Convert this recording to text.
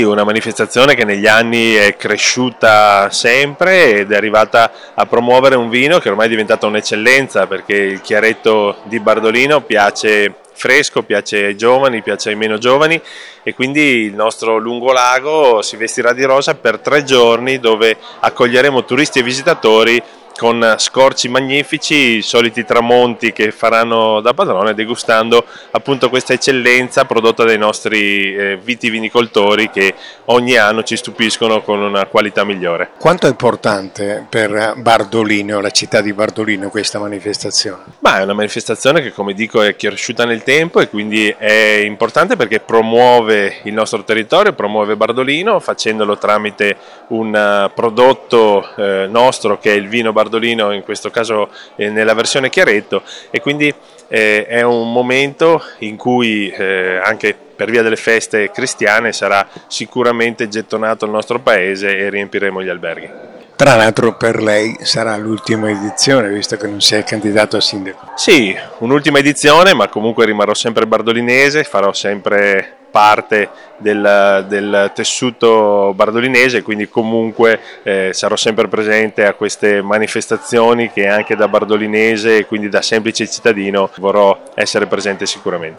Una manifestazione che negli anni è cresciuta sempre ed è arrivata a promuovere un vino che ormai è diventato un'eccellenza, perché il chiaretto di Bardolino piace fresco, piace ai giovani, piace ai meno giovani, e quindi il nostro lungolago si vestirà di rosa per 3 giorni, dove accoglieremo turisti e visitatori con scorci magnifici, i soliti tramonti che faranno da padrone, degustando appunto questa eccellenza prodotta dai nostri vitivinicoltori, che ogni anno ci stupiscono con una qualità migliore. Quanto è importante per Bardolino, la città di Bardolino, questa manifestazione? Ma è una manifestazione che, come dico, è cresciuta nel tempo e quindi è importante perché promuove il nostro territorio, promuove Bardolino, facendolo tramite un prodotto nostro, che è il vino Bardolino, in questo caso nella versione chiaretto, e quindi è un momento in cui anche per via delle feste cristiane sarà sicuramente gettonato il nostro paese e riempiremo gli alberghi. Tra l'altro per lei sarà l'ultima edizione, visto che non si è candidato a sindaco. Sì, un'ultima edizione, ma comunque rimarrò sempre bardolinese, farò sempre parte del tessuto bardolinese, quindi comunque sarò sempre presente a queste manifestazioni che anche da bardolinese e quindi da semplice cittadino vorrò essere presente sicuramente.